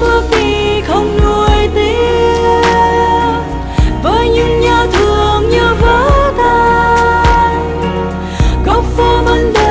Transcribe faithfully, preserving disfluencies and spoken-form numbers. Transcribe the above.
bước đi không nuối tiếc, với những nhớ thương như vỡ tan, góc phố vẫn